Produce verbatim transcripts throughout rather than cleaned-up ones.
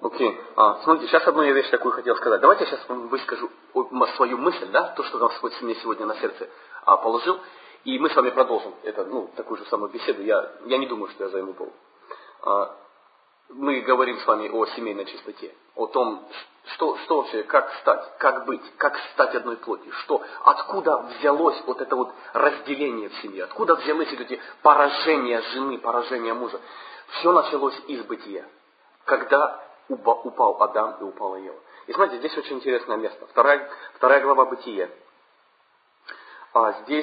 Окей. А, смотрите, сейчас одну я вещь такую хотел сказать. Давайте я сейчас вам выскажу свою мысль, да, то, что Господь мне сегодня на сердце а, положил, и мы с вами продолжим это, ну, такую же самую беседу. Я, я не думаю, что я займу пол. А, мы говорим с вами о семейной чистоте, о том, что, что вообще, как стать, как быть, как стать одной плотью, что, откуда взялось вот это вот разделение в семье, откуда взялись эти поражения жены, поражения мужа. Все началось из бытия, когда упал Адам и упала Ева. И смотрите, здесь очень интересное место. Вторая, вторая глава Бытия. А здесь,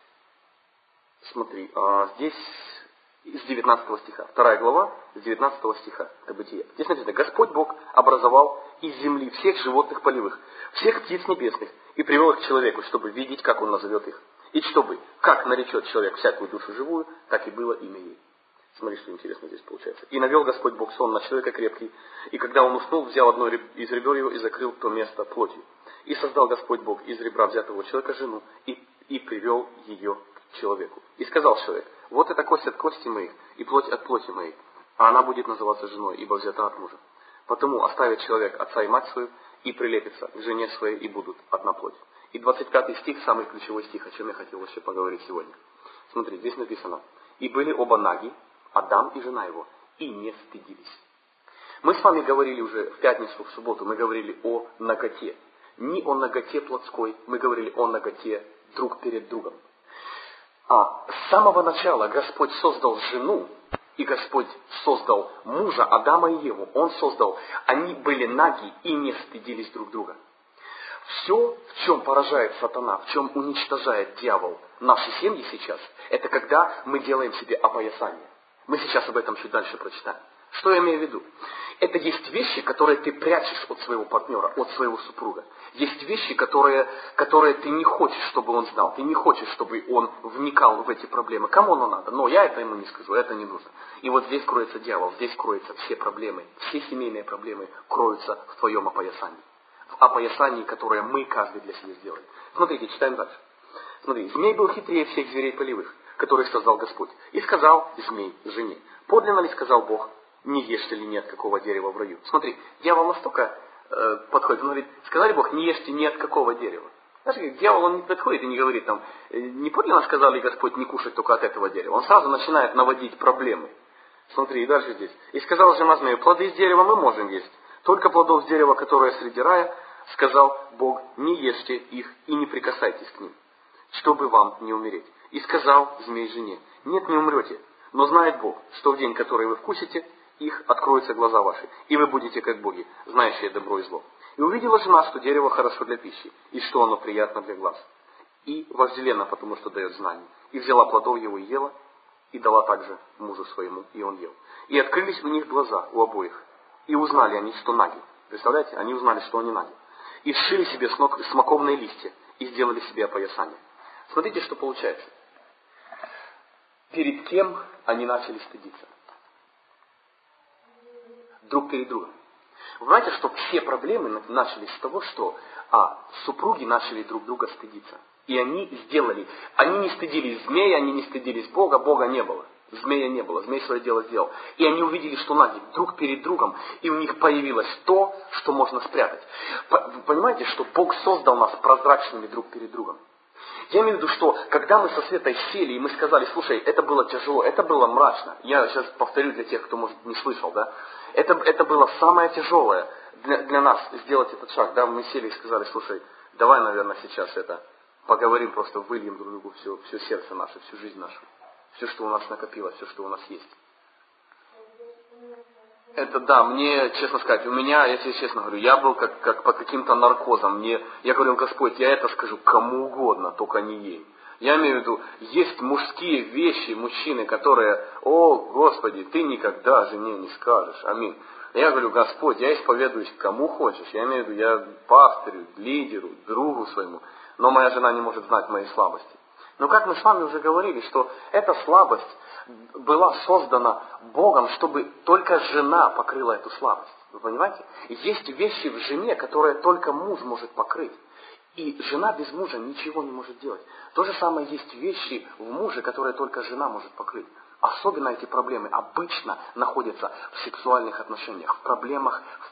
смотри, а здесь с девятнадцатого стиха. Вторая глава с девятнадцатого стиха. Это Бытие. Здесь написано: Господь Бог образовал из земли всех животных полевых, всех птиц небесных, и привел их к человеку, чтобы видеть, как он назовет их. И чтобы, как наречет человек всякую душу живую, так и было имя ей. Смотри, что интересно здесь получается. И навел Господь Бог сон на человека крепкий, и когда он уснул, взял одно из ребер его и закрыл то место плотью. И создал Господь Бог из ребра взятого человека жену, и, и привел ее к человеку. И сказал человек: вот это кость от кости моих, и плоть от плоти моей, а она будет называться женой, ибо взята от мужа. Потому оставит человек отца и мать свою, и прилепится к жене своей, и будут одна плоть. И двадцать пятый стих, самый ключевой стих, о чем я хотел еще поговорить сегодня. Смотри, здесь написано: и были оба наги, Адам и жена его, и не стыдились. Мы с вами говорили уже в пятницу, в субботу, мы говорили о наготе. Не о наготе плотской, мы говорили о наготе друг перед другом. А с самого начала Господь создал жену, и Господь создал мужа, Адама и Еву. Он создал, они были наги и не стыдились друг друга. Все, в чем поражает сатана, в чем уничтожает дьявол наши семьи сейчас, это когда мы делаем себе опоясание. Мы сейчас об этом чуть дальше прочитаем. Что я имею в виду? Это есть вещи, которые ты прячешь от своего партнера, от своего супруга. Есть вещи, которые, которые ты не хочешь, чтобы он знал. Ты не хочешь, чтобы он вникал в эти проблемы. Кому оно надо? Но я это ему не скажу, это не нужно. И вот здесь кроется дьявол, здесь кроются все проблемы. Все семейные проблемы кроются в твоем опоясании. В опоясании, которое мы каждый для себя сделали. Смотрите, читаем дальше. Смотри, змей был хитрее всех зверей полевых, которых создал Господь. И сказал змей жене: подлинно ли сказал Бог, не ешьте ли ни от какого дерева в раю? Смотри, дьявол настолько э, подходит, он говорит: сказали Бог, не ешьте ни от какого дерева. Знаешь, дьявол, он не подходит и не говорит там: не подлинно сказал ли Господь не кушать только от этого дерева? Он сразу начинает наводить проблемы. Смотри, и дальше здесь. И сказал жена змею: плоды с дерева мы можем есть, только плодов с дерева, которое среди рая, сказал Бог, не ешьте их и не прикасайтесь к ним, чтобы вам не умереть. И сказал змей жене: нет, не умрете, но знает Бог, что в день, который вы вкусите их, откроются глаза ваши, и вы будете как боги, знающие добро и зло. И увидела жена, что дерево хорошо для пищи, и что оно приятно для глаз, и вожделенно, потому что дает знание. И взяла плодов его и ела, и дала также мужу своему, и он ел. И открылись у них глаза, у обоих, и узнали они, что наги. Представляете, они узнали, что они наги. И сшили себе смоковные листья, и сделали себе опоясание. Смотрите, что получается. Перед кем они начали стыдиться? Друг перед другом. Вы знаете, что все проблемы начались с того, что а, супруги начали друг друга стыдиться. И они сделали, они не стыдились змея, они не стыдились Бога, Бога не было. Змея не было, змей свое дело сделал. И они увидели, что наги друг перед другом, и у них появилось то, что можно спрятать. Вы понимаете, что Бог создал нас прозрачными друг перед другом. Я имею в виду, что когда мы со Светой сели, и мы сказали: слушай, это было тяжело, это было мрачно. Я сейчас повторю для тех, кто, может, не слышал, да. Это, это было самое тяжелое для, для нас сделать этот шаг. Да, мы сели и сказали: слушай, давай, наверное, сейчас это поговорим, просто выльем друг другу все, все сердце наше, всю жизнь нашу. Все, что у нас накопилось, все, что у нас есть. Это да, мне, честно сказать, у меня, я тебе честно говорю, я был как, как под каким-то наркозом. Мне, я говорил: Господь, я это скажу кому угодно, только не ей. Я имею в виду, есть мужские вещи, мужчины, которые: о, Господи, ты никогда жене не скажешь. Аминь. Я говорю: Господь, я исповедуюсь кому хочешь. Я имею в виду, я пастырю, лидеру, другу своему. Но моя жена не может знать моей слабости. Но как мы с вами уже говорили, что эта слабость была создана Богом, чтобы только жена покрыла эту слабость. Вы понимаете? Есть вещи в жене, которые только муж может покрыть. И жена без мужа ничего не может делать. То же самое есть вещи в муже, которые только жена может покрыть. Особенно эти проблемы обычно находятся в сексуальных отношениях, в проблемах, в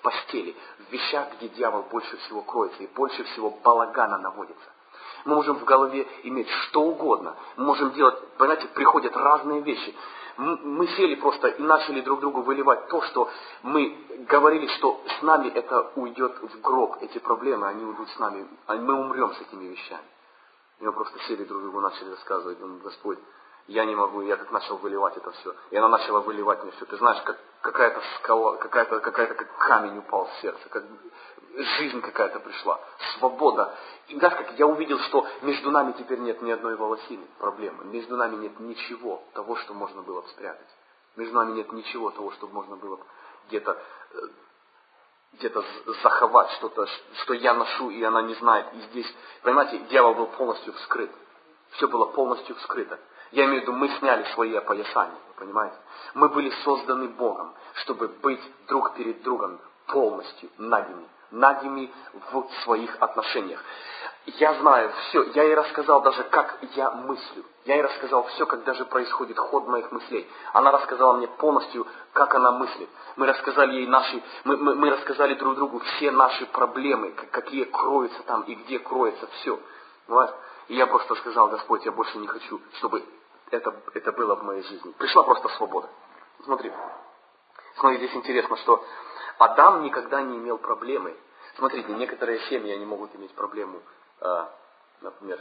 постели, в вещах, где дьявол больше всего кроется и больше всего балагана наводится. Мы можем в голове иметь что угодно. Мы можем делать, понимаете, приходят разные вещи. Мы сели просто и начали друг другу выливать то, что мы говорили, что с нами это уйдет в гроб. Эти проблемы, они уйдут с нами. Мы умрем с этими вещами. И мы просто сели друг другу, начали рассказывать. Думаю, Господь, я не могу. Я как начал выливать это все. И она начала выливать мне все. Ты знаешь, как какая-то скала, какая-то, какая-то как камень упал в сердце. Как жизнь какая-то пришла. Свобода. И знаешь, как я увидел, что между нами теперь нет ни одной волосины проблемы. Между нами нет ничего того, что можно было бы спрятать. Между нами нет ничего того, что можно было бы где-то где-то заховать, что-то, что я ношу, и она не знает. И здесь, понимаете, дьявол был полностью вскрыт. Все было полностью вскрыто. Я имею в виду, мы сняли свои опоясания, понимаете? Мы были созданы Богом, чтобы быть друг перед другом полностью нагими. Нагими в своих отношениях. Я знаю все. Я ей рассказал даже, как я мыслю. Я ей рассказал все, как даже происходит ход моих мыслей. Она рассказала мне полностью, как она мыслит. Мы рассказали ей наши, мы, мы, мы рассказали друг другу все наши проблемы, какие кроются там и где кроется все. Понимаешь? И я просто сказал: Господь, я больше не хочу, чтобы это, это было в моей жизни. Пришла просто свобода. Смотри. Смотри, здесь интересно, что Адам никогда не имел проблемы. Смотрите, некоторые семьи, они могут иметь проблему. А, например,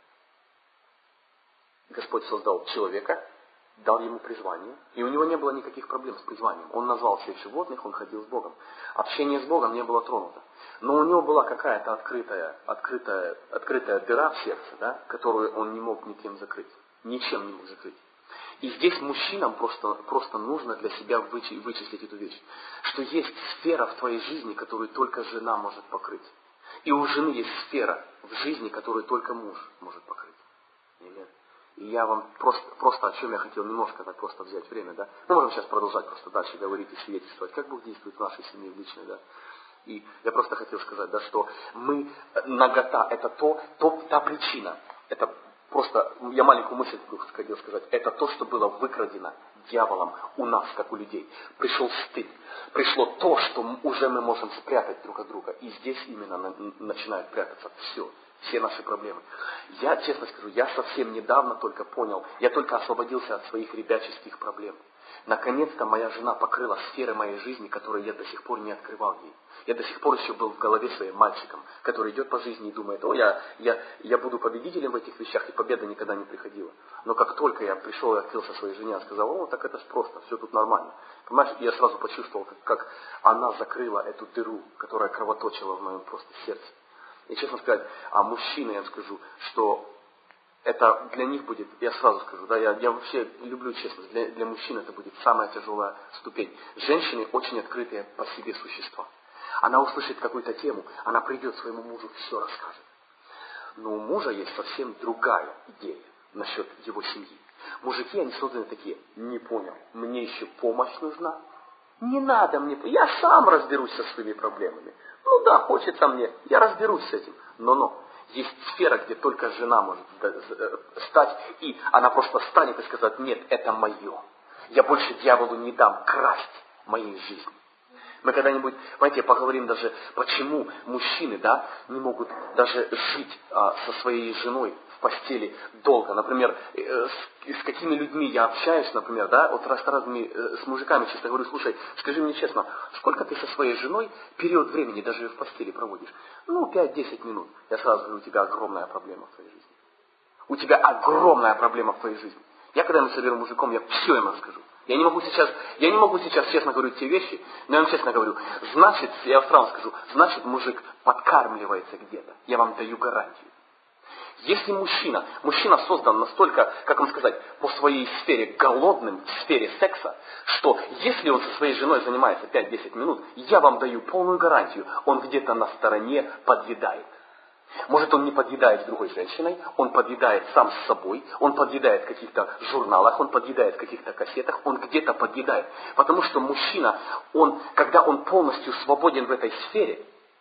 Господь создал человека, дал ему призвание, и у него не было никаких проблем с призванием. Он назвал всех животных, он ходил с Богом. Общение с Богом не было тронуто. Но у него была какая-то открытая, открытая, открытая дыра в сердце, да, которую он не мог никем закрыть. Ничем не мог закрыть. И здесь мужчинам просто, просто нужно для себя вычислить эту вещь. Что есть сфера в твоей жизни, которую только жена может покрыть. И у жены есть сфера в жизни, которую только муж может покрыть. Нет? И я вам просто, просто о чем я хотел немножко так просто взять время, да. Мы можем сейчас продолжать просто дальше говорить и свидетельствовать, как Бог действует в нашей семье, в личной, да. И я просто хотел сказать, да, что мы, нагота, это то, то, та причина, это просто, я маленькую мысль хотел сказать, это то, что было выкрадено дьяволом у нас, как у людей. Пришел стыд, пришло то, что уже мы можем спрятать друг от друга. И здесь именно начинает прятаться все, все наши проблемы. Я, честно скажу, я совсем недавно только понял, я только освободился от своих ребяческих проблем. Наконец-то моя жена покрыла сферы моей жизни, которые я до сих пор не открывал ей. Я до сих пор еще был в голове своим мальчиком, который идет по жизни и думает: о, я, я, я буду победителем в этих вещах, и победа никогда не приходила. Но как только я пришел и открылся своей жене, я сказал: о, так это ж просто, все тут нормально. Понимаешь, я сразу почувствовал, как, как она закрыла эту дыру, которая кровоточила в моем просто сердце. И честно сказать, а мужчины, я вам скажу, что это для них будет, я сразу скажу, да, я, я вообще люблю честность, для, для мужчин это будет самая тяжелая ступень. Женщины очень открытые по себе существа. Она услышит какую-то тему, она придет своему мужу, все расскажет. Но у мужа есть совсем другая идея насчет его семьи. Мужики, они созданы такие: не понял, мне еще помощь нужна? Не надо мне, я сам разберусь со своими проблемами. Ну да, хочется мне, я разберусь с этим. Но-но. Есть сфера, где только жена может стать, и она просто встанет и скажет: нет, это мое. Я больше дьяволу не дам красть моей жизни. Мы когда-нибудь, понимаете, поговорим даже, почему мужчины, да, не могут даже жить а, со своей женой в постели долго. Например, э, с, с какими людьми я общаюсь, например, да, вот раз с разными, э, с мужиками честно говорю: слушай, скажи мне честно, сколько ты со своей женой период времени даже в постели проводишь? Ну, пять-десять минут. Я сразу говорю: у тебя огромная проблема в твоей жизни. У тебя огромная проблема в твоей жизни. Я когда я соберу мужиком, я все ему расскажу. Я не могу сейчас, я не могу сейчас честно говорить те вещи, но я вам честно говорю, значит, я вам сразу скажу, значит, мужик подкармливается где-то. Я вам даю гарантию. Если мужчина, мужчина создан настолько, как вам сказать, по своей сфере голодным, в сфере секса, что если он со своей женой занимается пять-десять минут, я вам даю полную гарантию, он где-то на стороне подъедает. Может, он не подъедает с другой женщиной, он подъедает сам с собой, он подъедает в каких-то журналах, он подъедает в каких-то кассетах, он где-то подъедает. Потому что мужчина, он, когда он полностью свободен в этой сфере,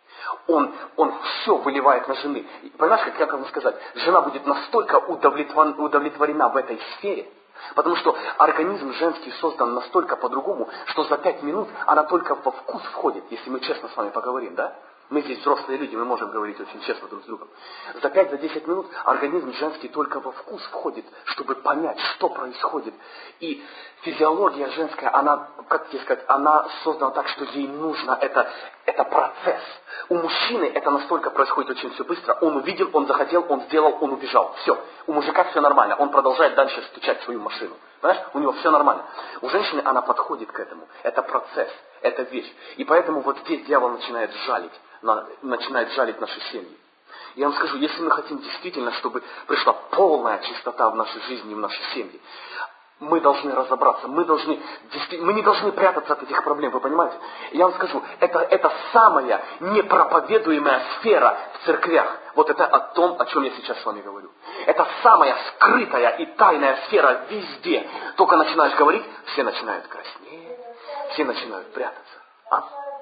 он, он все выливает на жены. Понимаешь, как, как вам сказать, жена будет настолько удовлетворена, удовлетворена в этой сфере, Потому что организм женский создан настолько по-другому, что за пять минут она только во вкус входит, если мы честно с вами поговорим, да? Мы здесь взрослые люди, мы можем говорить очень честно друг с другом. За пять-десять минут организм женский только во вкус входит, чтобы понять, что происходит. И физиология женская, она, как тебе сказать, она создана так, что ей нужно, это, это процесс. У мужчины это настолько происходит очень все быстро. Он увидел, он захотел, он сделал, он убежал. Все. У мужика все нормально. Он продолжает дальше стучать в свою машину. Понимаешь? У него все нормально. У женщины она подходит к этому. Это процесс, это вещь. И поэтому вот здесь дьявол начинает жалить. начинает жалить наши семьи. Я вам скажу, если мы хотим действительно, чтобы пришла полная чистота в нашей жизни и в нашей семье, мы должны разобраться, мы, должны, мы не должны прятаться от этих проблем, вы понимаете? Я вам скажу, это, это самая непроповедуемая сфера в церквях. Вот это о том, о чем я сейчас с вами говорю. Это самая скрытая и тайная сфера везде. Только начинаешь говорить, все начинают краснеть, все начинают прятаться. А?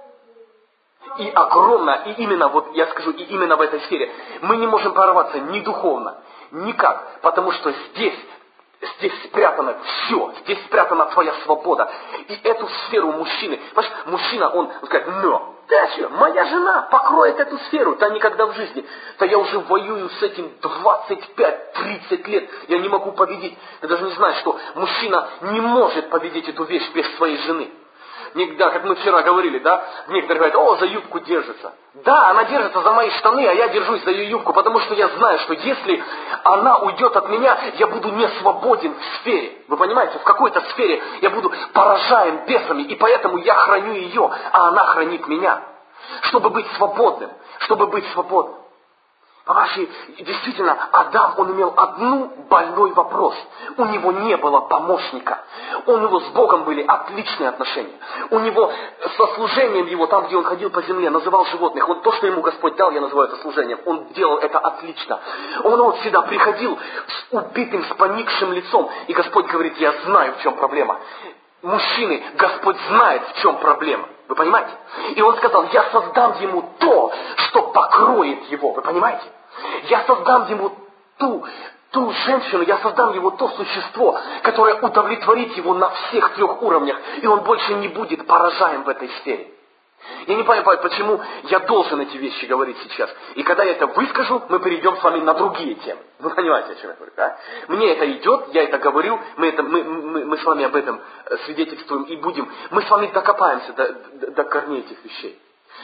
И огромно, и именно, вот я скажу, и именно в этой сфере мы не можем прорваться ни духовно, никак, потому что здесь, здесь спрятано все, здесь спрятана твоя свобода. И эту сферу мужчины, понимаешь, мужчина, он, он скажет, но, да что, моя жена покроет эту сферу, да никогда в жизни, да я уже воюю с этим двадцать пять тридцать лет, я не могу победить, я даже не знаю, что мужчина не может победить эту вещь без своей жены. Да, как мы вчера говорили, да, некоторые говорят, о, за юбку держится. Да, она держится за мои штаны, а я держусь за ее юбку, потому что я знаю, что если она уйдет от меня, я буду не свободен в сфере. Вы понимаете, в какой-то сфере я буду поражаем бесами, и поэтому я храню ее, а она хранит меня. Чтобы быть свободным, чтобы быть свободным. Понимаете, действительно, Адам, он имел одну больной вопрос. У него не было помощника. У него с Богом были отличные отношения. У него со служением его, там, где он ходил по земле, называл животных. Вот то, что ему Господь дал, я называю это служением. Он делал это отлично. Он вот всегда приходил с убитым, с поникшим лицом. И Господь говорит, я знаю, в чем проблема. Мужчины, Господь знает, в чем проблема. Вы понимаете? И он сказал, я создам ему то, что покроет его. Вы понимаете? Я создам ему ту, ту женщину, я создам ему то существо, которое удовлетворит его на всех трех уровнях. И он больше не будет поражаем в этой сфере. Я не понимаю, почему я должен эти вещи говорить сейчас. И когда я это выскажу, мы перейдем с вами на другие темы. Вы понимаете, о чем я говорю, да? Мне это идет, я это говорю, мы, это, мы, мы, мы с вами об этом свидетельствуем и будем. Мы с вами докопаемся до, до, до корней этих вещей.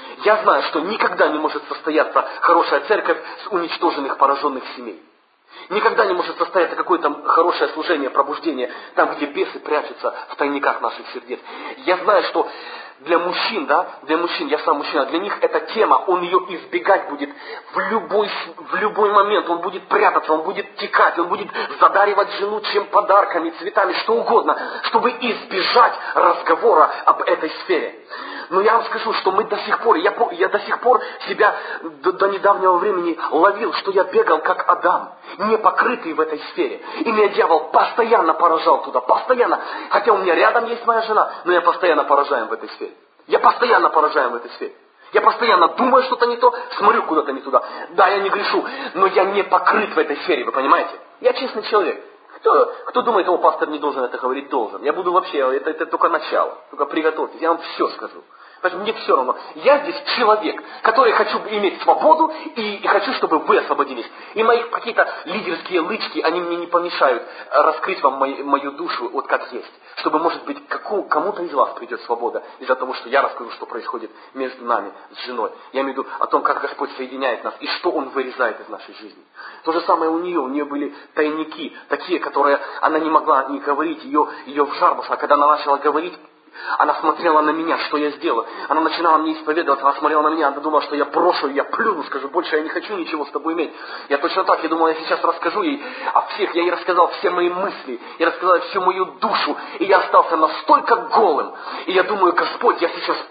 Я знаю, что никогда не может состояться хорошая церковь с уничтоженных, пораженных семей. Никогда не может состояться какое-то хорошее служение, пробуждение, там, где бесы прячутся в тайниках наших сердец. Я знаю, что для мужчин, да, для мужчин, я сам мужчина, для них эта тема, он ее избегать будет в любой, в любой момент, он будет прятаться, он будет текать, он будет задаривать жену чем подарками, цветами, что угодно, чтобы избежать разговора об этой сфере. Но я вам скажу, что мы до сих пор, я, я до сих пор себя до, до недавнего времени ловил, что я бегал как Адам, не покрытый в этой сфере. И меня дьявол постоянно поражал туда, постоянно. Хотя у меня рядом есть моя жена, но я постоянно поражаем в этой сфере. Я постоянно поражаем в этой сфере. Я постоянно думаю что-то не то, смотрю куда-то не туда. Да, я не грешу, но я не покрыт в этой сфере, вы понимаете? Я честный человек. Кто, кто думает, о, пастор не должен это говорить, должен. Я буду вообще, это, это только начало. Только приготовьтесь, я вам все скажу. Поэтому мне все равно. Я здесь человек, который хочу иметь свободу и, и хочу, чтобы вы освободились. И мои какие-то лидерские лычки, они мне не помешают раскрыть вам мою, мою душу вот как есть. Чтобы, может быть, каку, кому-то из вас придет свобода из-за того, что я расскажу, что происходит между нами с женой. Я имею в виду о том, как Господь соединяет нас и что Он вырезает из нашей жизни. То же самое у нее. У нее были тайники, такие, которые она не могла не говорить. Ее, ее в жар пошла. Когда она начала говорить, она смотрела на меня, что я сделал. Она начинала мне исповедоваться, она смотрела на меня, она думала, что я брошу, я плюну, скажу, больше я не хочу ничего с тобой иметь. Я точно так, я думал, я сейчас расскажу ей о всех, я ей рассказал все мои мысли, я рассказал всю мою душу, и я остался настолько голым. И я думаю, Господь, я сейчас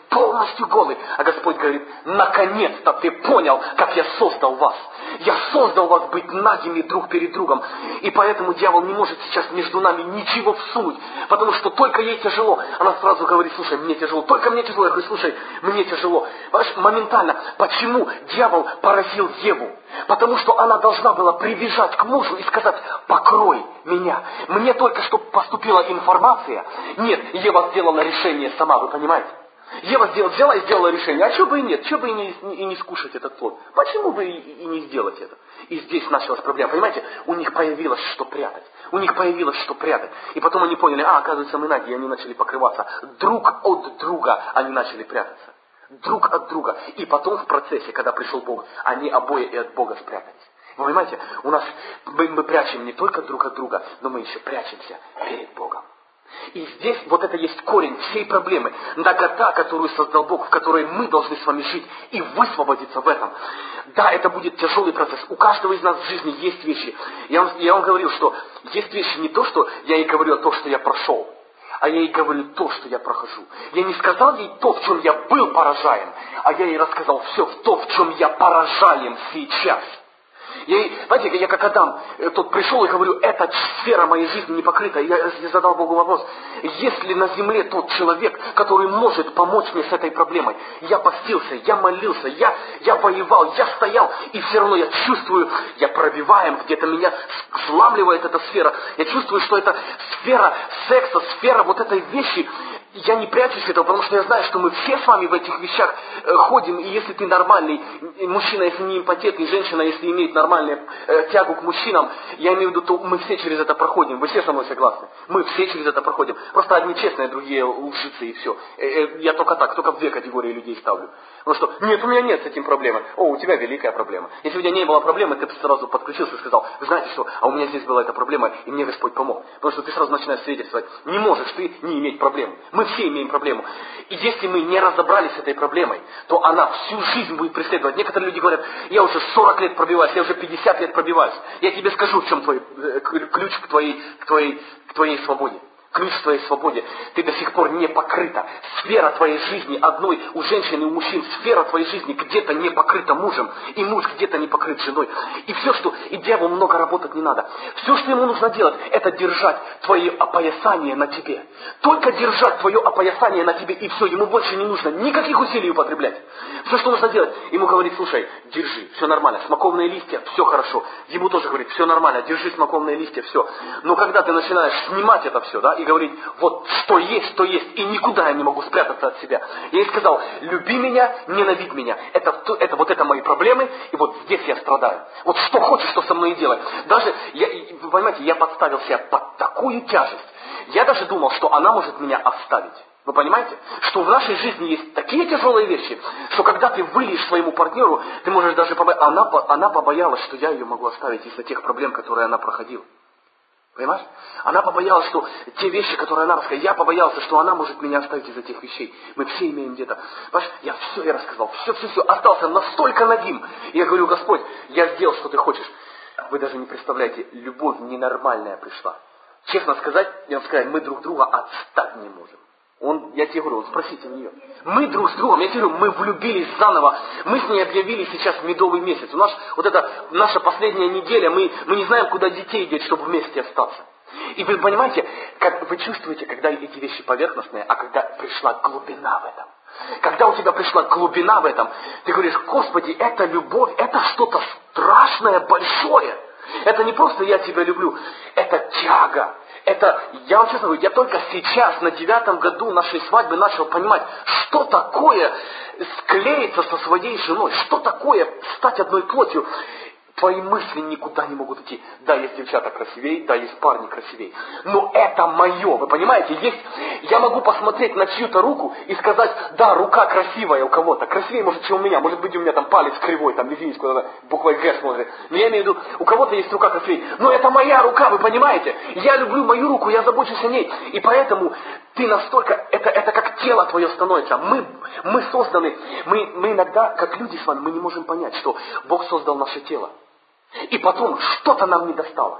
полностью голый. А Господь говорит, наконец-то ты понял, как я создал вас. Я создал вас быть нагими друг перед другом. И поэтому дьявол не может сейчас между нами ничего всунуть. Потому что только ей тяжело. Она сразу говорит, слушай, мне тяжело. Только мне тяжело. Я говорю, слушай, мне тяжело. Понимаешь, моментально. Почему дьявол поразил Еву? Потому что она должна была прибежать к мужу и сказать, покрой меня. Мне только что поступила информация. Нет, Ева сделала решение сама, вы понимаете? Ева сделала, взяла и сделала решение. А что бы и нет? Что бы и не, и не скушать этот плод? Почему бы и, и не сделать это? И здесь началась проблема. Понимаете, у них появилось что прятать. У них появилось что прятать. И потом они поняли, а, оказывается, мы наги, и они начали покрываться. Друг от друга они начали прятаться. Друг от друга. И потом в процессе, когда пришел Бог, они обои и от Бога спрятались. Вы понимаете, у нас мы, мы прячем не только друг от друга, но мы еще прячемся перед Богом. И здесь вот это есть корень всей проблемы. Нагота, которую создал Бог, в которой мы должны с вами жить и высвободиться в этом. Да, это будет тяжелый процесс. У каждого из нас в жизни есть вещи. Я вам, я вам говорил, что есть вещи не то, что я ей говорю, а то, что я прошел. А я ей говорю то, что я прохожу. Я не сказал ей то, в чем я был поражаем, а я ей рассказал все в то, в чем я поражаем сейчас. Я, знаете, я как Адам, тот пришел и говорю, эта сфера моей жизни не покрыта. Я, я задал Богу вопрос, есть ли на земле тот человек, который может помочь мне с этой проблемой? Я постился, я молился, я, я воевал, я стоял, и все равно я чувствую, я пробиваем, где-то меня сламливает эта сфера. Я чувствую, что это сфера секса, сфера вот этой вещи. Я не прячусь этого, потому что я знаю, что мы все с вами в этих вещах э, ходим, и если ты нормальный, мужчина, если не импотентный, женщина, если имеет нормальную э, тягу к мужчинам, я имею в виду, то мы все через это проходим. Вы все со мной согласны? Мы все через это проходим. Просто одни честные, другие лжицы, и все. Э, э, я только так, только в две категории людей ставлю. Потому что, нет, у меня нет с этим проблемы. О, у тебя великая проблема. Если у тебя не было проблемы, ты бы сразу подключился и сказал, вы знаете что, а у меня здесь была эта проблема, и мне Господь помог. Потому что ты сразу начинаешь свидетельствовать, не можешь ты не иметь проблемы. Мы все имеем проблему. И если мы не разобрались с этой проблемой, то она всю жизнь будет преследовать. Некоторые люди говорят, я уже сорок лет пробиваюсь, я уже пятьдесят лет пробиваюсь. Я тебе скажу, в чем твой э, ключ к твоей, к твоей, к твоей свободе. Ключ к твоей свободе. Ты до сих пор не покрыта. Сфера твоей жизни одной у женщин и у мужчин, сфера твоей жизни где-то не покрыта мужем, и муж где-то не покрыт женой. И все, что... И дьяволу много работать не надо. Все, что ему нужно делать, это держать твое опоясание на тебе. Только держать твое опоясание на тебе, и все, ему больше не нужно никаких усилий употреблять. Все, что нужно делать, ему говорит, слушай, держи, все нормально, смоковные листья, все хорошо. Ему тоже говорит, все нормально, держи смоковные листья, все. Но когда ты начинаешь снимать это все, да, и говорить, вот что есть, то есть, и никуда я не могу спрятаться от себя. Я ей сказал, люби меня, ненавидь меня. Это, это вот это мои проблемы, и вот здесь я страдаю. Вот что хочешь, что со мной делать. Даже, я, вы понимаете, я подставил себя под такую тяжесть. Я даже думал, что она может меня оставить. Вы понимаете, что в нашей жизни есть такие тяжелые вещи, что когда ты выльешь своему партнеру, ты можешь даже побояться. Она, она побоялась, что я ее могу оставить из-за тех проблем, которые она проходила. Понимаешь? Она побоялась, что те вещи, которые она рассказала, я побоялся, что она может меня оставить из-за тех вещей. Мы все имеем где-то. Понимаешь? Я все ей рассказал, все, все, все, остался настолько нагим. И я говорю, Господь, я сделал, что ты хочешь. Вы даже не представляете, любовь ненормальная пришла. Честно сказать, я вам сказать, мы друг друга отстать не можем. Он, я тебе говорю, спросите у нее. Мы друг с другом, я тебе говорю, мы влюбились заново. Мы с ней объявили сейчас медовый месяц. У нас вот это наша последняя неделя, мы, мы не знаем, куда детей деть, чтобы вместе остаться. И вы понимаете, как вы чувствуете, когда эти вещи поверхностные, а когда пришла глубина в этом. Когда у тебя пришла глубина в этом, ты говоришь, Господи, это любовь, это что-то страшное, большое. Это не просто я тебя люблю, это тяга. Это, я вам честно говорю, я только сейчас, на девятом году нашей свадьбы, начал понимать, что такое склеиться со своей женой, что такое стать одной плотью. Твои мысли никуда не могут идти. Да, есть девчата красивее, да, есть парни красивее. Но это мое, вы понимаете? Есть, я могу посмотреть на чью-то руку и сказать, да, рука красивая у кого-то. Красивее, может, чем у меня. Может быть, у меня там палец кривой, там, извините, куда-то буквой Г смотрит. Но я имею в виду, у кого-то есть рука красивее. Но это моя рука, вы понимаете? Я люблю мою руку, я забочусь о ней. И поэтому ты настолько, это, это как тело твое становится. Мы, мы созданы, мы, мы иногда, как люди с вами, мы не можем понять, что Бог создал наше тело. И потом что-то нам не достало.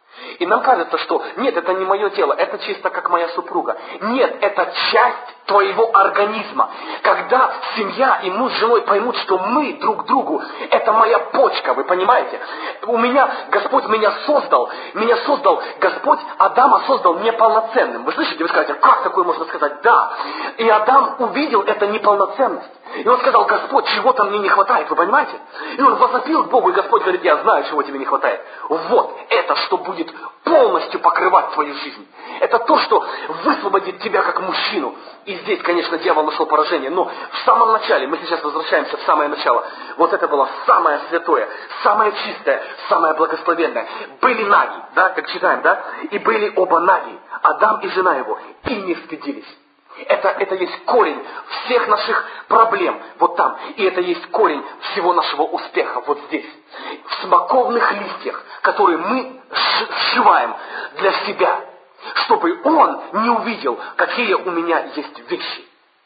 И нам кажется, что нет, это не мое тело, это чисто как моя супруга. Нет, это часть твоего организма. Когда семья и муж с женой поймут, что мы друг другу, это моя почка, вы понимаете? У меня, Господь меня создал, меня создал, Господь Адама создал неполноценным. Вы слышите, вы скажете, как такое можно сказать? Да. И Адам увидел это неполноценность. И он сказал, Господь, чего-то мне не хватает, вы понимаете? И он возопил к Богу, и Господь говорит, я знаю, чего тебе не хватает. Вот это, что будет полностью покрывать твою жизнь. Это то, что высвободит тебя как мужчину. И здесь, конечно, дьявол нашел поражение. Но в самом начале, мы сейчас возвращаемся в самое начало, вот это было самое святое, самое чистое, самое благословенное. Были наги, да, как читаем, да? И были оба наги, Адам и жена его, и не стыдились. Это, это есть корень всех наших проблем, вот там. И это есть корень всего нашего успеха, вот здесь. В смоковных листьях, которые мы сшиваем для себя, чтобы он не увидел, какие у меня есть вещи.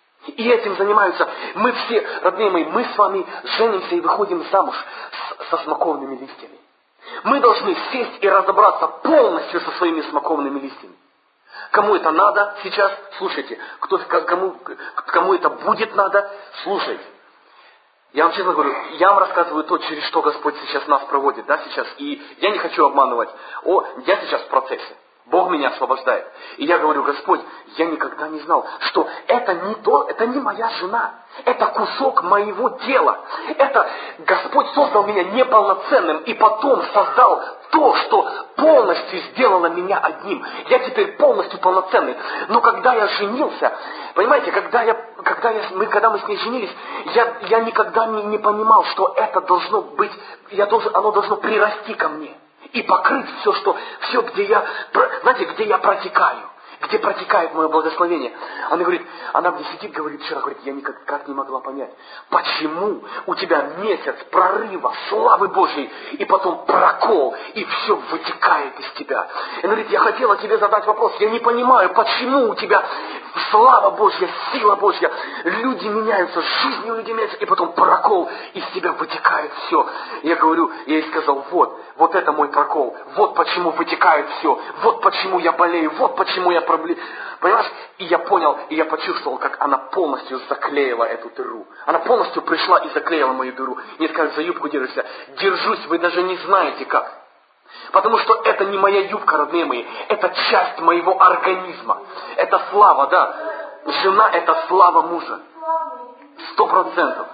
И этим занимаются мы все, родные мои, мы с вами женимся и выходим замуж с, со смоковными листьями. Мы должны сесть и разобраться полностью со своими смоковными листьями. Кому это надо сейчас, слушайте. Кто, кому, кому это будет надо, слушайте. Я вам честно говорю, я вам рассказываю то, через что Господь сейчас нас проводит, да, сейчас. И я не хочу обманывать. О, я сейчас в процессе. Бог меня освобождает. И я говорю, Господь, я никогда не знал, что это не то, это не моя жена. Это кусок моего тела. Это Господь создал меня неполноценным и потом создал то, что полностью сделало меня одним. Я теперь полностью полноценный. Но когда я женился, понимаете, когда, я, когда, я, мы, когда мы с ней женились, я, я никогда не, не понимал, что это должно быть, я должен, оно должно прирасти ко мне. И покрыть все, что, все, где я, знаете, где я протекаю, где протекает мое благословение. Она говорит, она мне сидит, говорит, вчера, говорит, я никак как не могла понять, почему у тебя месяц прорыва, славы Божьей, и потом прокол, и все вытекает из тебя. Она говорит, я хотела тебе задать вопрос, я не понимаю, почему у тебя слава Божья, сила Божья, люди меняются, жизнь у людей меняется, и потом прокол, из тебя вытекает все. Я говорю, я ей сказал, вот, вот это мой прокол, вот почему вытекает все, вот почему я болею, вот почему я проблем. Понимаешь? И я понял, и я почувствовал, как она полностью заклеила эту дыру. Она полностью пришла и заклеила мою дыру. Мне сказали, за юбку держишься. Держусь, вы даже не знаете как. Потому что это не моя юбка, родные мои. Это часть моего организма. Это слава, да. Жена – это слава мужа. Сто процентов.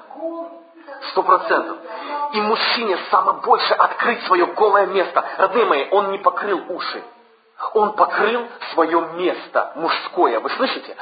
Сто процентов. И мужчине самое больше открыть свое голое место. Родные мои, он не покрыл уши. Он покрыл свое место мужское. Вы слышите?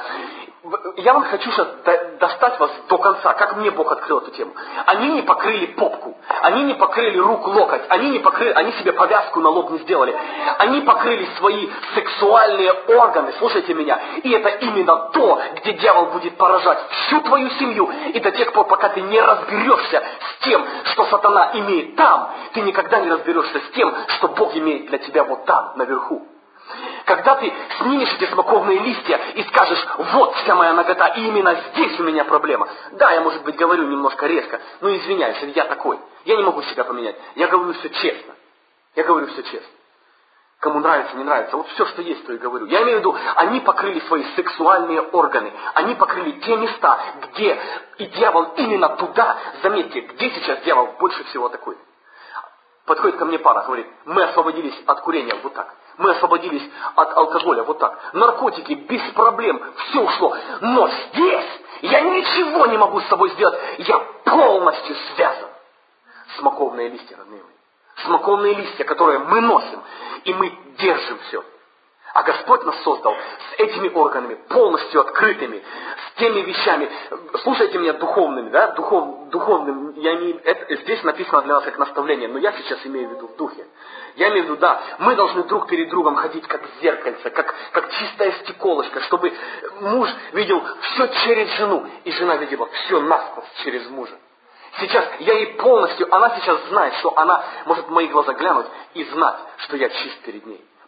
Я вам хочу сейчас достать вас до конца, как мне Бог открыл эту тему. Они не покрыли попку, они не покрыли руку, локоть, они не покрыли, они себе повязку на лоб не сделали. Они покрыли свои сексуальные органы, слушайте меня. И это именно то, где дьявол будет поражать всю твою семью. И до тех пор, пока ты не разберешься с тем, что сатана имеет там, ты никогда не разберешься с тем, что Бог имеет для тебя вот там, наверху. Когда ты снимешь эти смоковные листья и скажешь, вот вся моя нагота, и именно здесь у меня проблема. Да, я, может быть, говорю немножко резко, но извиняюсь, я такой. Я не могу себя поменять. Я говорю все честно. Я говорю все честно. Кому нравится, не нравится. Вот все, что есть, то и говорю. Я имею в виду, они покрыли свои сексуальные органы. Они покрыли те места, где и дьявол именно туда, заметьте, где сейчас дьявол больше всего атакует. Подходит ко мне пара, говорит, мы освободились от курения, вот так. Мы освободились от алкоголя, вот так. Наркотики, без проблем, все ушло. Но здесь я ничего не могу с собой сделать. Я полностью связан. Смоковные листья, родные мои. Смоковные листья, которые мы носим, и мы держим все. А Господь нас создал с этими органами, полностью открытыми, с теми вещами, слушайте меня, духовными, да, Духов, духовным, я не, это, здесь написано для нас как наставление, но я сейчас имею в виду в духе. Я имею в виду, да, мы должны друг перед другом ходить как зеркальце, как, как чистое стеколышко, чтобы муж видел все через жену, и жена видела все насквозь через мужа. Сейчас я ей полностью, она сейчас знает, что она может в мои глаза глянуть и знать, что я чист перед ней.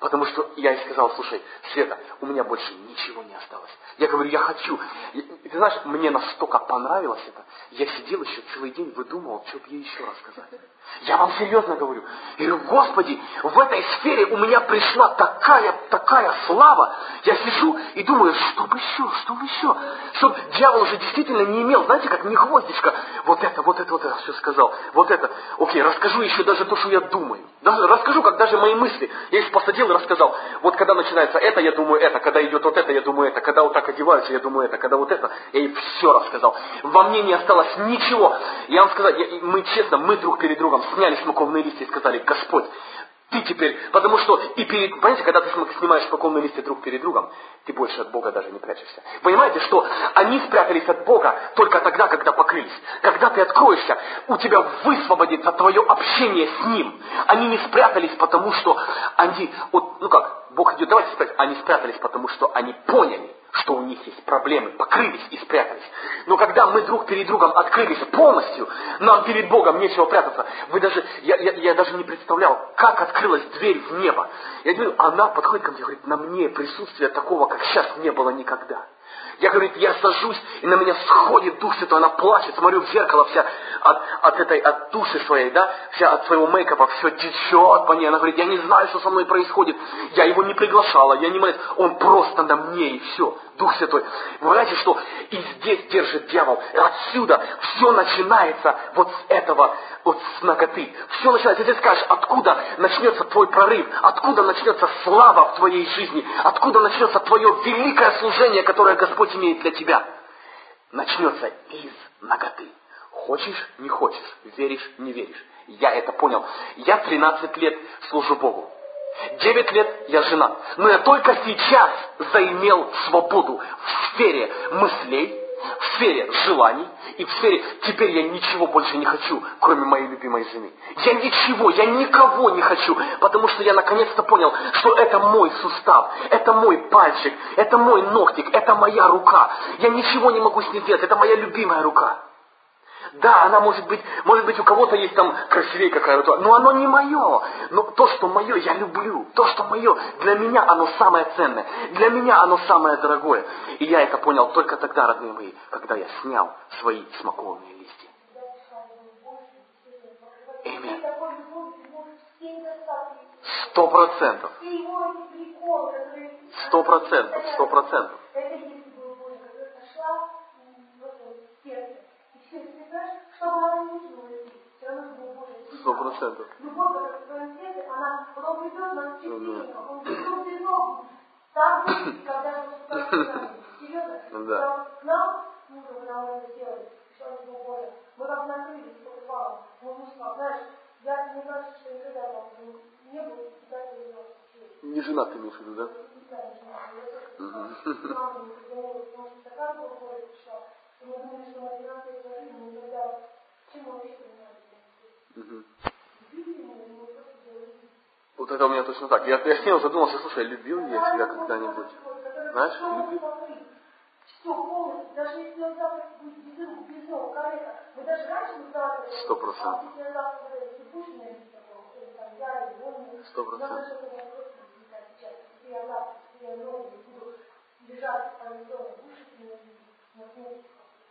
Потому что я ей сказал, слушай, Света, у меня больше ничего не осталось. Я говорю, я хочу. И, ты знаешь, мне настолько понравилось это. Я сидел еще целый день, выдумывал, что бы ей еще рассказать. Я вам серьезно говорю. Я говорю, Господи, в этой сфере у меня пришла такая, такая слава. Я сижу и думаю, что бы еще, что бы еще. Чтобы дьявол уже действительно не имел, знаете, как не гвоздичка. Вот это, вот это, вот это все сказал. Вот это. Окей, расскажу еще даже то, что я думаю. Даже, расскажу, как даже мои мысли. Я их посадил и рассказал. Вот когда начинается это, я думаю это. Когда идет вот это, я думаю это. Когда вот так одеваются, я думаю это. Когда вот это, я ей все рассказал. Во мне не осталось ничего. Я вам сказал, я, мы честно, мы друг перед другом сняли смоковные листья и сказали, Господь, ты теперь, потому что и перед, понимаете, когда ты снимаешь смоковные листья друг перед другом, ты больше от Бога даже не прячешься. Понимаете, что они спрятались от Бога только тогда, когда покрылись. Когда ты откроешься, у тебя высвободится твое общение с Ним. Они не спрятались, потому что они, вот, ну как, Бог идет, давайте спрятать, они спрятались, потому что они поняли, что у них есть проблемы, покрылись и спрятались. Но когда мы друг перед другом открылись полностью, нам перед Богом нечего прятаться. Вы даже, я, я, я даже не представлял, как открылась дверь в небо. Я говорю, она подходит ко мне и говорит, на мне присутствия такого, как сейчас, не было никогда. Я, говорит, я сажусь, и на меня сходит Дух Святой, она плачет, смотрю в зеркало, вся от, от этой, от души своей, да, вся от своего мейкапа, все течет по ней. Она говорит, я не знаю, что со мной происходит. Я его не приглашала, я не молюсь. Он просто на мне, и все. Дух Святой. Вы знаете, что и здесь держит дьявол. Отсюда все начинается вот с этого, вот с наготы. Все начинается. Если ты скажешь, откуда начнется твой прорыв, откуда начнется слава в твоей жизни, откуда начнется твое великое служение, которое Господь имеет для тебя, начнется из наготы. Хочешь, не хочешь, веришь, не веришь. Я это понял. Я тринадцать лет служу Богу. Девять лет я женат. Но я только сейчас заимел свободу в сфере мыслей, в сфере желаний и в сфере «теперь я ничего больше не хочу, кроме моей любимой жены». Я ничего, я никого не хочу, потому что я наконец-то понял, что это мой сустав, это мой пальчик, это мой ногтик, это моя рука. Я ничего не могу с ней сделать, это моя любимая рука. Да, она может быть, может быть у кого-то есть там красивее какая-то, но оно не мое. Но то, что мое, я люблю. То, что мое, для меня оно самое ценное. Для меня оно самое дорогое. И я это понял только тогда, родные мои, когда я снял свои смоковные листья. Аминь. Сто процентов. Сто процентов. Сто процентов. Сто процентов. Любовь, которая в твоем сердце, она потом придет на терпение, он придет серьезно. Так будет, когда же что-то серьезно. К нам, мужу, когда мы это делали, что они был Божий, мы как накрылись под валом. Мы муж сказал, знаешь, я не знаю, что никогда там не был, никогда не знал. Не женат ты имеешь в виду, да? Да, не женат. Мама не придумала, потому что такая была Божия пришла. И мы думали, что на двенадцать лет жизни мы никогда, чем мы вообще не знали. Угу. Вот это у меня точно так. Я, я с ней задумался, слушай, любил ли я тебя когда-нибудь? Знаешь, любил. Все полностью, даже если он завтра будет без рук, без ног, коллега, мы даже раньше не знали, Сто процентов. если я завтра выпущу на вид такого, или там я, или он, Сто процентов. даже это не просто возникает сейчас. Если я завтра, если я ноги буду лежать по лицу, душить меня, на смерть.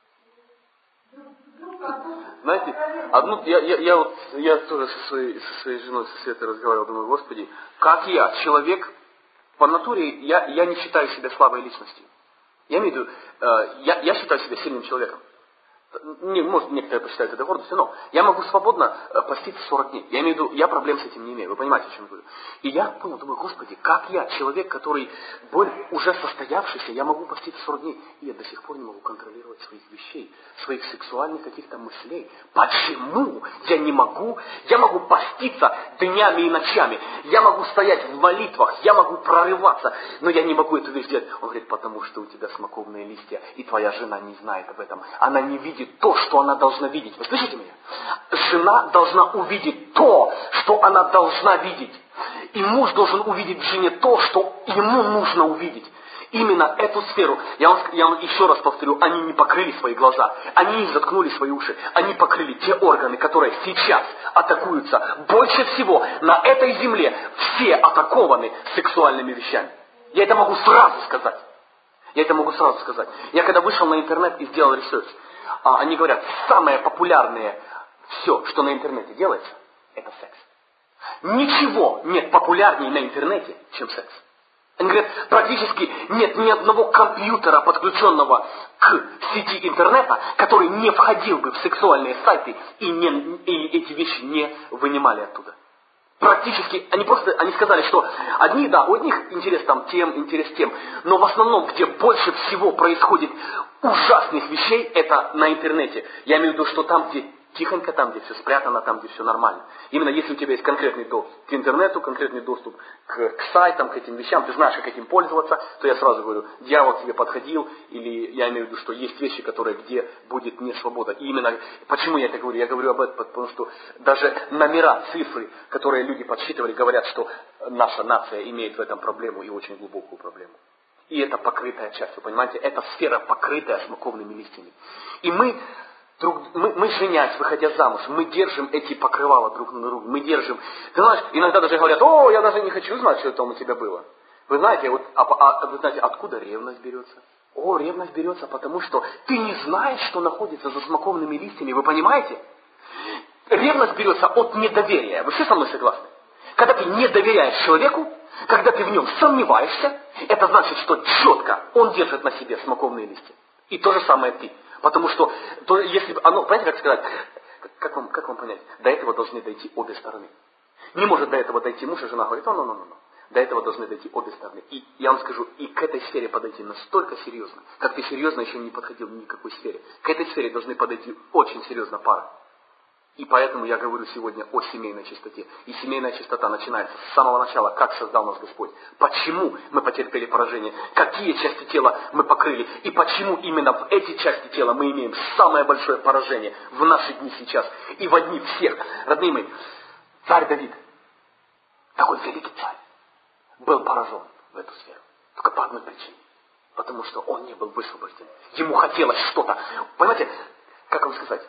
Знаете, одну, я, я, я, вот, я тоже со своей, со своей женой, со Светой разговаривал, думаю, Господи, как я, человек, по натуре, я, я не считаю себя слабой личностью. Я имею в виду, э, я, я считаю себя сильным человеком. Не, может, некоторые посчитают это гордостью, но я могу свободно э, поститься сорок дней. Я имею в виду, я проблем с этим не имею. Вы понимаете, о чем я говорю? И я понял, думаю, Господи, как я, человек, который уже состоявшийся, я могу поститься сорок дней, и я до сих пор не могу контролировать своих вещей, своих сексуальных каких-то мыслей. Почему я не могу? Я могу поститься днями и ночами. Я могу стоять в молитвах, я могу прорываться, но я не могу эту вещь делать. Он говорит, потому что у тебя смоковные листья, и твоя жена не знает об этом. Она не видит то, что она должна видеть. Вы слышите меня? Жена должна увидеть то, что она должна видеть. И муж должен увидеть в жене то, что ему нужно увидеть. Именно эту сферу, я вам, я вам еще раз повторю, они не покрыли свои глаза, они не заткнули свои уши, они покрыли те органы, которые сейчас атакуются. Больше всего на этой земле все атакованы сексуальными вещами. Я это могу сразу сказать. Я это могу сразу сказать. Я когда вышел на интернет и сделал ресерч, они говорят, самое популярное все, что на интернете делается, это секс. Ничего нет популярнее на интернете, чем секс. Они говорят, практически нет ни одного компьютера, подключенного к сети интернета, который не входил бы в сексуальные сайты и, не, и эти вещи не вынимали оттуда. Практически, они просто, они сказали, что одни, да, у одних интерес там тем, интерес тем, но в основном, где больше всего происходит ужасных вещей, это на интернете. Я имею в виду, что там, где тихонько, там, где все спрятано, там, где все нормально. Именно если у тебя есть конкретный доступ к интернету, конкретный доступ к, к сайтам, к этим вещам, ты знаешь, как этим пользоваться, то я сразу говорю, дьявол к тебе подходил, или я имею в виду, что есть вещи, которые, где будет не свобода. И именно, почему я это говорю? Я говорю об этом, потому что даже номера, цифры, которые люди подсчитывали, говорят, что наша нация имеет в этом проблему, и очень глубокую проблему. И это покрытая часть, вы понимаете, это сфера, покрытая смоковными листьями. И мы... Друг, мы, мы женясь, выходя замуж, мы держим эти покрывала друг на друга, мы держим. Ты знаешь, иногда даже говорят, о, я даже не хочу знать, что там у тебя было. Вы знаете, вот, а, а, вы знаете, откуда ревность берется? О, ревность берется, потому что ты не знаешь, что находится за смоковными листьями, вы понимаете? Ревность берется от недоверия. Вы все со мной согласны? Когда ты не доверяешь человеку, когда ты в нем сомневаешься, это значит, что четко он держит на себе смоковные листья. И то же самое ты. Потому что, то, если оно, понимаете, как сказать, как вам, как вам понять, до этого должны дойти обе стороны. Не может до этого дойти муж, и жена говорит, о, ну, ну, ну, ну. До этого должны дойти обе стороны. И я вам скажу, и к этой сфере подойти настолько серьезно, как ты серьезно еще не подходил ни к какой сфере. К этой сфере должны подойти очень серьезно пара. И поэтому я говорю сегодня о семейной чистоте. И семейная чистота начинается с самого начала, как создал нас Господь. Почему мы потерпели поражение, какие части тела мы покрыли, и почему именно в эти части тела мы имеем самое большое поражение в наши дни сейчас. И в одни всех. Родные мои, царь Давид, такой великий царь, был поражен в эту сферу. Только по одной причине. Потому что он не был высвобожден. Ему хотелось что-то. Понимаете, как вам сказать?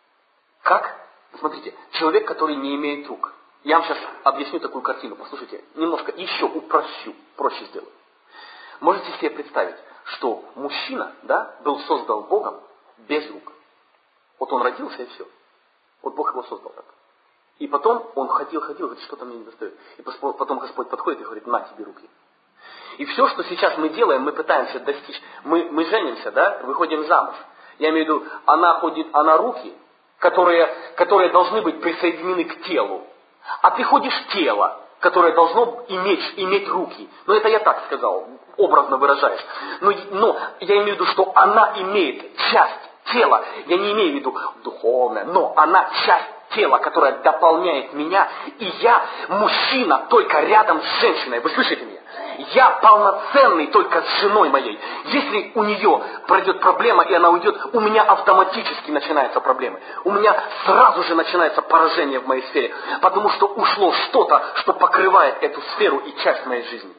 Как? Смотрите, человек, который не имеет рук. Я вам сейчас объясню такую картину. Послушайте, немножко еще упрощу, проще сделаю. Можете себе представить, что мужчина, да, был создан Богом без рук. Вот он родился и все. Вот Бог его создал так. И потом он ходил, ходил, говорит, что-то мне не достает. И потом Господь подходит и говорит, на тебе руки. И все, что сейчас мы делаем, мы пытаемся достичь. Мы, мы женимся, да, выходим замуж. Я имею в виду, она ходит, она руки, которые, которые должны быть присоединены к телу. А ты ходишь в тело, которое должно иметь, иметь руки. Ну, это я так сказал, образно выражаясь. Но, но я имею в виду, что она имеет часть тела. Я не имею в виду духовное, но она часть тела, которое дополняет меня. И я мужчина только рядом с женщиной. Вы слышите меня? Я полноценный только с женой моей. Если у нее пройдет проблема и она уйдет, у меня автоматически начинаются проблемы. У меня сразу же начинается поражение в моей сфере. Потому что ушло что-то, что покрывает эту сферу и часть моей жизни.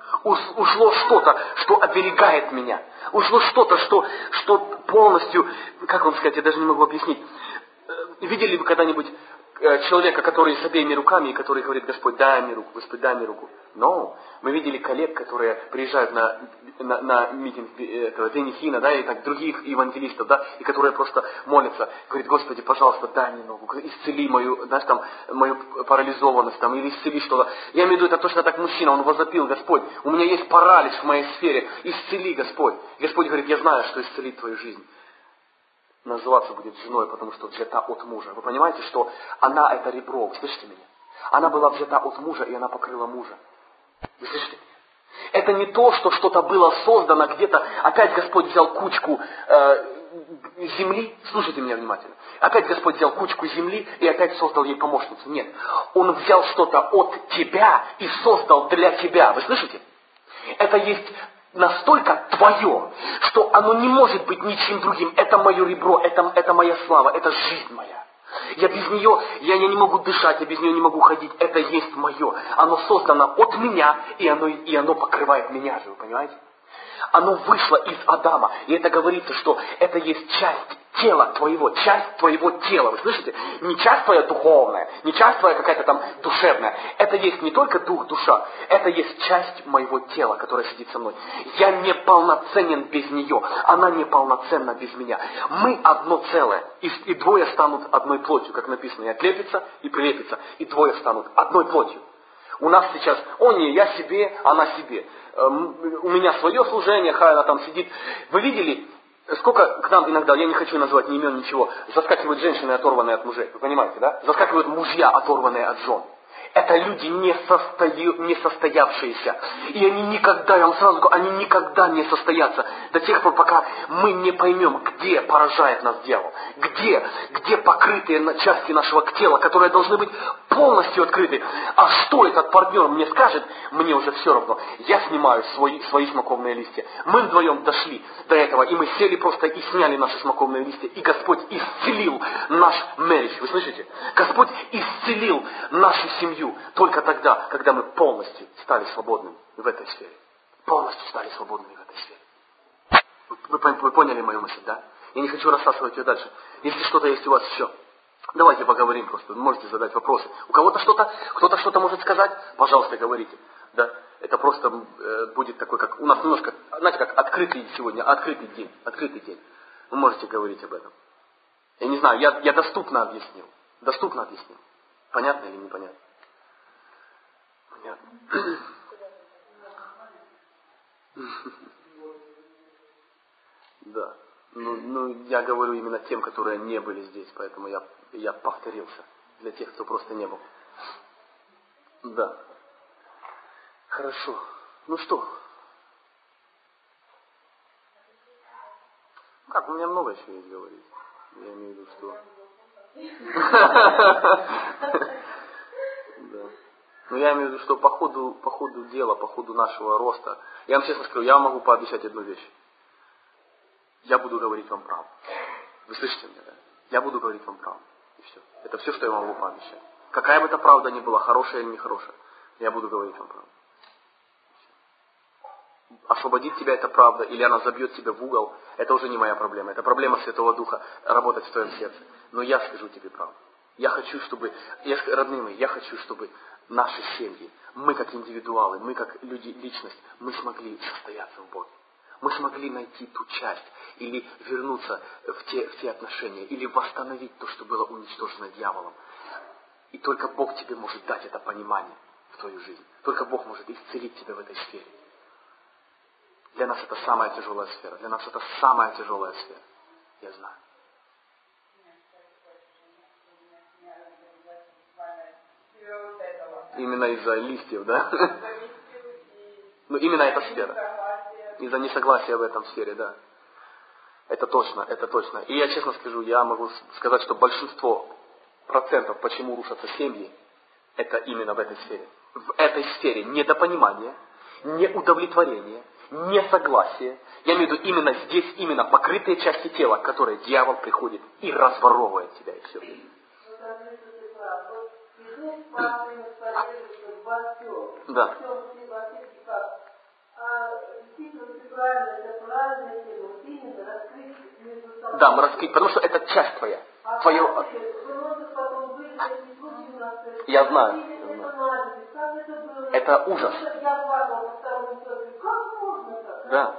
Ушло что-то, что оберегает меня. Ушло что-то, что, что полностью, как вам сказать, я даже не могу объяснить. Видели вы когда-нибудь человека, который с обеими руками, и который говорит, Господь, дай мне руку, Господь, дай мне руку. Но мы видели коллег, которые приезжают на, на, на митинг этого Дени Хина, да, и так других евангелистов, да, и которые просто молятся, говорит, Господи, пожалуйста, дай мне ногу, исцели мою, знаешь, там, мою парализованность, там, или исцели что-то. Я имею в виду, это точно так мужчина, он возопил, Господь, у меня есть паралич в моей сфере, исцели, Господь. Господь говорит, я знаю, что исцелит твою жизнь. Называться будет женой, потому что взята от мужа. Вы понимаете, что она это ребро, вы слышите меня? Она была взята от мужа, и она покрыла мужа. Вы слышите меня? Это не то, что что-то было создано где-то. Опять Господь взял кучку э, земли. Слушайте меня внимательно. Опять Господь взял кучку земли и опять создал ей помощницу. Нет. Он взял что-то от тебя и создал для тебя. Вы слышите? Это есть настолько твое, что оно не может быть ничем другим. Это мое ребро, это, это моя слава, это жизнь моя. Я без нее, я, я не могу дышать, я без нее не могу ходить. Это есть мое. Оно создано от меня, и оно, и оно покрывает меня же, вы понимаете? Оно вышло из Адама. И это говорится, что это есть часть тела твоего, часть твоего тела. Вы слышите? Не часть твоя духовная, не часть твоя какая-то там душевная. Это есть не только дух, душа. Это есть часть моего тела, которая сидит со мной. Я не полноценен без нее. Она не полноценна без меня. Мы одно целое. И, и двое станут одной плотью, как написано. И отлепится, и прилепится. И двое станут одной плотью. У нас сейчас, о не, я себе, она себе. У меня свое служение, хай она там сидит. Вы видели, сколько к нам иногда, я не хочу называть ни имен, ничего, заскакивают женщины, оторванные от мужей. Вы понимаете, да? Заскакивают мужья, оторванные от жен. Это люди не, состою, не состоявшиеся. И они никогда, я вам сразу говорю, они никогда не состоятся до тех пор, пока мы не поймем, где поражает нас дьявол. Где, где покрытые части нашего тела, которые должны быть полностью открыты. А что этот партнер мне скажет, мне уже все равно. Я снимаю свои, свои смоковные листья. Мы вдвоем дошли до этого, и мы сели просто и сняли наши смоковные листья. И Господь исцелил наш marriage. Вы слышите? Господь исцелил нашу семью. Только тогда, когда мы полностью стали свободными в этой сфере. Полностью стали свободными в этой сфере. Вы, вы, вы поняли мою мысль, да? Я не хочу рассасывать ее дальше. Если что-то есть у вас еще, давайте поговорим просто. Вы можете задать вопросы. У кого-то что-то, кто-то что-то может сказать, пожалуйста, говорите. Да? Это просто э, будет такой, как у нас немножко, знаете, как открытый сегодня, открытый день. Открытый день. Вы можете говорить об этом. Я не знаю, я, я доступно объяснил. Доступно объяснил. Понятно или непонятно? Понятно. Да. Ну, ну, я говорю именно тем, которые не были здесь, поэтому я, я повторился. Для тех, кто просто не был. Да. Хорошо. Ну что? Как, у меня много еще есть говорить. Я имею в виду, что... Да. Но я имею в виду, что по ходу, по ходу дела, по ходу нашего роста, я вам честно скажу, я могу пообещать одну вещь. Я буду говорить вам правду. Вы слышите меня, да? Я буду говорить вам правду. И все. Это все, что я вам могу пообещать. Какая бы эта правда ни была, хорошая или нехорошая, я буду говорить вам правду. Освободит тебя эта правда, или она забьет тебя в угол, это уже не моя проблема. Это проблема Святого Духа, работать в твоем сердце. Но я скажу тебе правду. Я хочу, чтобы, я, родные мои, я хочу, чтобы наши семьи, мы как индивидуалы, мы как люди, личность, мы смогли состояться в Боге. Мы смогли найти ту часть, или вернуться в те, в те отношения, или восстановить то, что было уничтожено дьяволом. И только Бог тебе может дать это понимание в твою жизнь. Только Бог может исцелить тебя в этой сфере. Для нас это самая тяжелая сфера. Для нас это самая тяжелая сфера. Я знаю. Именно из-за листьев, да? Ну, именно эта сфера. Из-за несогласия в этом сфере, да. Это точно, это точно. И я честно скажу, я могу сказать, что большинство процентов, почему рушатся семьи, это именно в этой сфере. В этой сфере недопонимание, неудовлетворение, несогласие. Я имею в виду именно здесь, именно покрытые части тела, которые дьявол приходит и разворовывает тебя, и все. Да. Да, мы раскрыть, потому что это часть твоя. Твое... Я знаю. Это ужас. Да.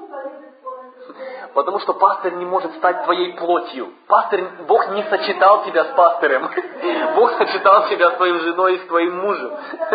Потому что пастырь не может стать твоей плотью. Пастырь, Бог не сочетал тебя с пастырем. Бог сочетал тебя с твоей женой и с твоим мужем.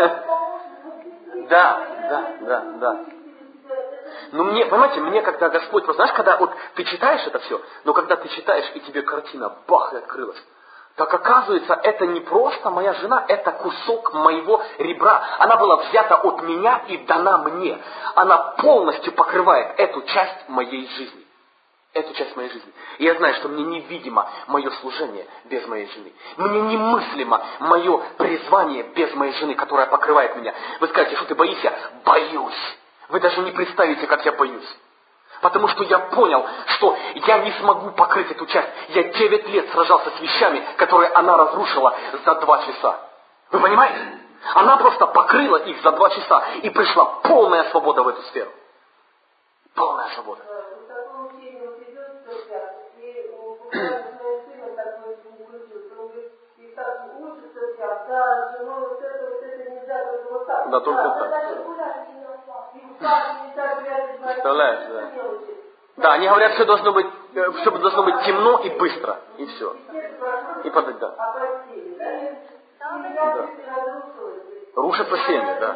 Да, да, да, да. Но мне, понимаете, мне когда Господь, просто, знаешь, когда вот ты читаешь это все, но когда ты читаешь, и тебе картина, бах, и открылась, так оказывается, это не просто моя жена, это кусок моего ребра. Она была взята от меня и дана мне. Она полностью покрывает эту часть моей жизни. Эту часть моей жизни. И я знаю, что мне невидимо мое служение без моей жены. Мне немыслимо мое призвание без моей жены, которая покрывает меня. Вы скажете, что ты боишься? Боюсь. Вы даже не представите, как я боюсь. Потому что я понял, что я не смогу покрыть эту часть. Я девять лет сражался с вещами, которые она разрушила за два часа. Вы понимаете? Она просто покрыла их за два часа. И пришла полная свобода в эту сферу. Полная свобода. В таком учении вот идет церковь, и буквально с моим сыном такой не включился. Он говорит, и так учится церковь, да, женой вот это, вот это нельзя, только вот так. Да, только так. Представляешь, да. Да, они говорят, что должно быть, что должно быть темно и быстро, и все. И подать, да. Да. Рушится семьи, да.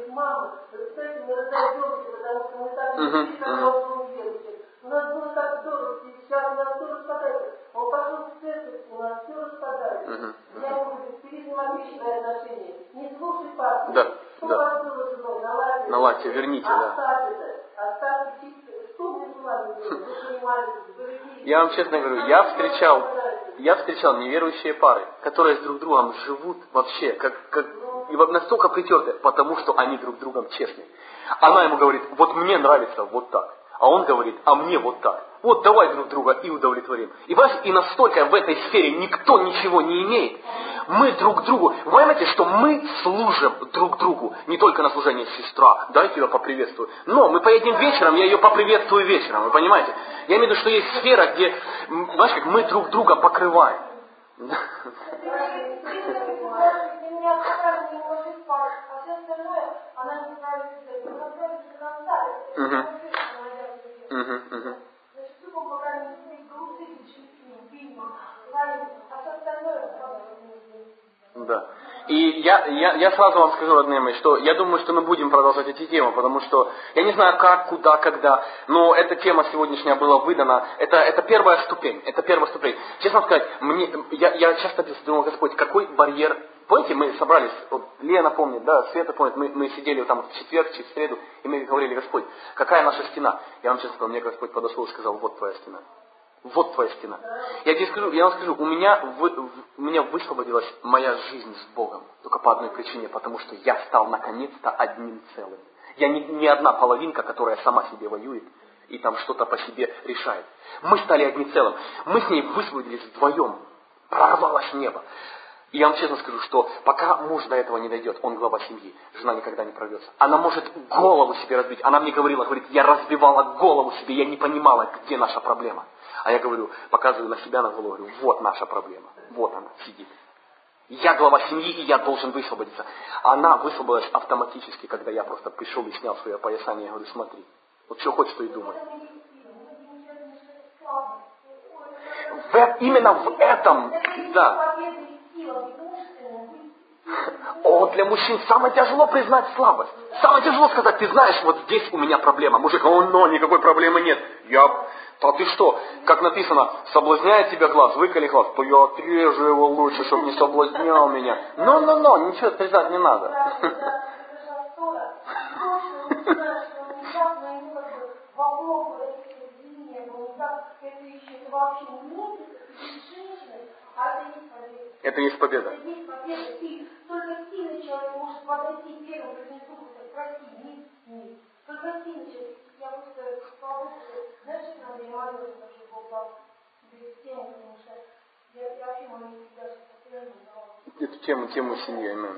Угу, угу. У нас было так здорово, сейчас у нас все распадается. Он пошел в церковь, у нас все распадается. Угу, Я ему говорю, перезаимодействие отношения. Не слушай папу. Да, что да. у вас было женой? Наладьте. Наладьте, верните, да. Оставьте это. Оставьте чисто. Что мне с вами делать? Вы понимаете, берегите. Я вам честно говорю, я встречал, я встречал неверующие пары, которые с друг другом живут вообще, как, как и настолько притерты, потому что они друг другом честны. Она ему говорит, вот мне нравится вот так. А он говорит, а мне вот так. Вот давай друг друга и удовлетворим. И, и настолько в этой сфере никто ничего не имеет. Мы друг другу, вы понимаете, что мы служим друг другу. Не только на служение сестра, дайте ее поприветствую. Но мы поедем вечером, я ее поприветствую вечером. Вы понимаете? Я имею в виду, что есть сфера, где, знаешь, как мы друг друга покрываем. Угу. Угу, угу. Да. И я, я, я сразу вам скажу, родные мои, что я думаю, что мы будем продолжать эти темы, потому что я не знаю как, куда, когда, но эта тема сегодняшняя была выдана. Это, это первая ступень, это первая ступень. Честно сказать, мне, я, я часто думал, Господь, какой барьер. Помните, мы собрались, вот Лена помнит, да, Света помнит, мы, мы сидели там в четверг, в среду, и мы говорили, Господь, какая наша стена? Я вам честно сказал, мне Господь подошел и сказал, вот твоя стена. Вот твоя стена. Я тебе скажу, я вам скажу, у меня, вы, в, у меня высвободилась моя жизнь с Богом. Только по одной причине, потому что я стал наконец-то одним целым. Я не, не одна половинка, которая сама себе воюет и там что-то по себе решает. Мы стали одним целым. Мы с ней высвободились вдвоем. Прорвалось небо. И я вам честно скажу, что пока муж до этого не дойдет, он глава семьи, жена никогда не прорвется. Она может голову себе разбить. Она мне говорила, говорит, я разбивала голову себе, я не понимала, где наша проблема. А я говорю, показываю на себя, на голову, говорю, вот наша проблема, вот она сидит. Я глава семьи, и я должен высвободиться. Она высвободилась автоматически, когда я просто пришел и снял свое опоясание. Я говорю, смотри, вот что хочешь, то и думай. В, именно в этом, да. О, для мужчин самое тяжело признать слабость. Самое тяжело сказать, ты знаешь, вот здесь у меня проблема. Мужик, о, но, никакой проблемы нет. Я, да ты что, как написано, соблазняет тебя глаз, выколи глаз, то я отрежу его лучше, чтобы не соблазнял меня. Но-но-но, ничего признать не надо. Это есть победа. Это есть победа. И только сильный человек может подойти первым, произнести, прости, нет, нет. Только сильный человек. Я просто слава, знаешь, что надо молиться, чтобы Бог дал без темы, потому что я, я вообще молюсь всегда, что постоянно давал. Эту тему, тему семьи, именно.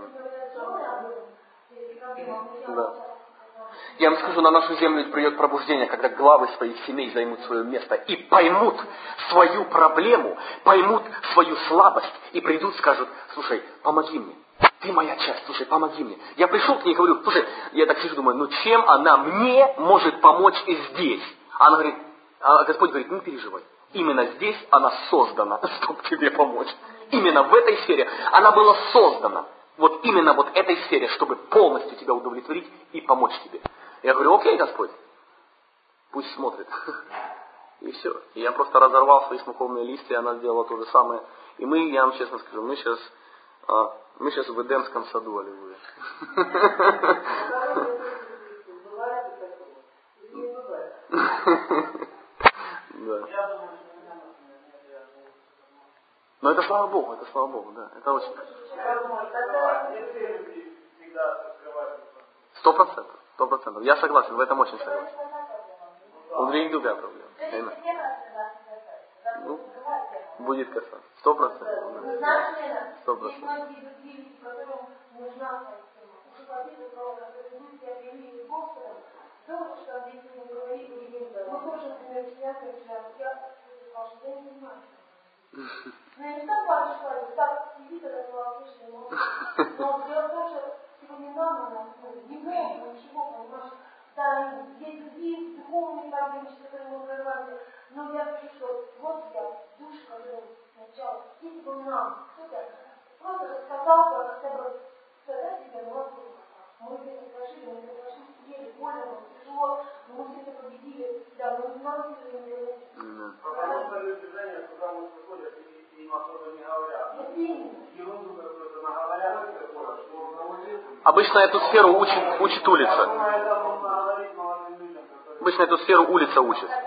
Да. Я вам скажу, на нашу землю придет пробуждение, когда главы своих семей займут свое место и поймут свою проблему, поймут свою слабость и придут, скажут, слушай, помоги мне, ты моя часть, слушай, помоги мне. Я пришел к ней и говорю, слушай, я так сижу, думаю, ну чем она мне может помочь здесь? Она говорит, а Господь говорит, не переживай, именно здесь она создана, чтобы тебе помочь. Именно в этой сфере она была создана. Вот именно вот этой сфере, чтобы полностью тебя удовлетворить и помочь тебе. Я говорю, окей, Господь, пусть смотрит. И все. И я просто разорвал свои смоковные листья, она сделала то же самое. И мы, я вам честно скажу, мы сейчас, а, мы сейчас в Эдемском саду, аллилуйя. Да. Но это слава Богу, это слава Богу, да. Это очень. Сто процентов, сто процентов. Я согласен, в этом очень согласен. У других другая проблема. Ну, будет касаться. Сто процентов. Сто процентов. то, что Андрей сегодня говорит, мы тоже, например, связаны, я сказала, что я не понимаю. Но я не так важно, что так сидит, это было слышно, но дело в том, что сегодня нам на нас, не много, ничего, понимаешь, да, есть другие духовные проблемы, с которыми мы прорвали, но я хочу, что вот я, душа, которая сначала, если бы нам кто-то просто рассказал бы, хотя бы сказать себе, ну вот мы это прожили, мы это прошли, съели, больно, тяжело, но мы все это победили, да, но нам это не делать. Потому что люди движения, куда мы приходят, и им особо не говорят. Ерунду какую-то наговорят, что научиться. Обычно эту сферу учит, учит улица. Обычно эту сферу улица учит.